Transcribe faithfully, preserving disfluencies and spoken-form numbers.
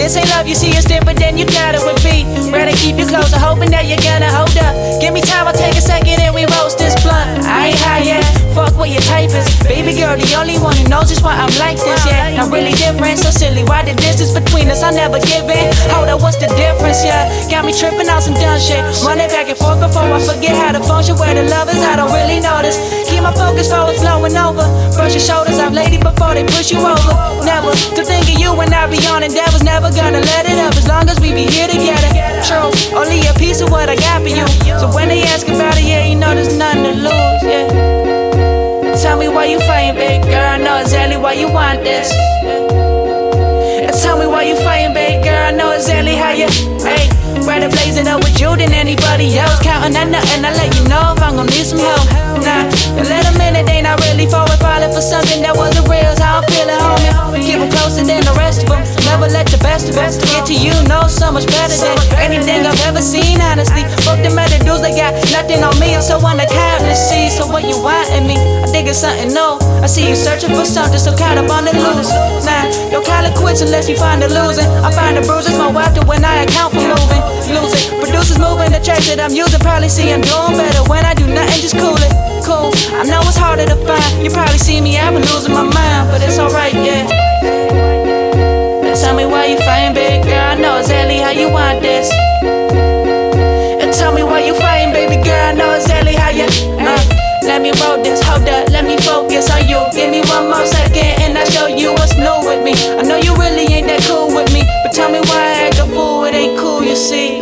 This ain't love, you see, it's different than you thought it would be. Rather keep you closer, hoping that you're gonna hold up. Give me time, I'll take a second and we roast this blunt. I ain't high yet, fuck what your type is. Baby girl, the only one who knows just why I'm like this, yeah. I'm really different, so silly, why the distance between us? I never give in. Hold up, what's the difference, yeah? Got me tripping on some dumb shit. Running back and forth before I forget how to function. Where the love is, I don't really notice. Keep my focus forward, flowing over. Brush your shoulders off, lady, before they push you over. Never to think of you when I be on endeavors. Never gonna let it up as long as we be here together. True, only a piece of what I got for you. So when they ask about it, yeah, you know there's nothing to lose, yeah. Tell me why you fighting, baby girl, I know exactly why you want this. Tell me why you fighting, baby girl, I know exactly how you, hey. Rather blaze it up with you than anybody else. Counting on nothing, I let you know if I'm gon' need some help. Nah, a little minute, they not really forward. Falling for something that wasn't real, is how I'm feeling, homie. Keep them closer than the rest of them. Never let the best of us get to you, know so much better than anything I've ever seen, honestly. Fuck them other dudes, they got nothing on me. I'm so unaccountable to see, so what you want in me? I think it's something new. I see you searching for something, so caught up on the loose. Nah, don't call it quits unless you find the losing. I find the bruises more after when I account for moving. Losing, producers moving the tracks that I'm using. Probably see I'm doing better when I do nothing, just cool it. Cool, I know it's harder to find. You probably see me, I've been losing my mind, but it's alright, yeah. And tell me why you fighting, baby girl, I know exactly how you want this. And tell me why you fighting, baby girl, I know exactly how you uh, let me roll this, hold up, let me focus on you. Give me one more second and I'll show you what's new with me. I know you really ain't that cool with me, but tell me why I act a fool, it ain't cool, you see.